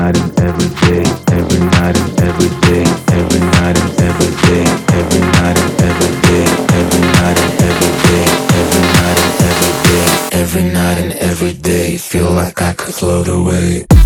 night and every day, every night and every day, every night and every day, every night and every day, every night and every day, every night and every day, every night and every day, feel like I could float away.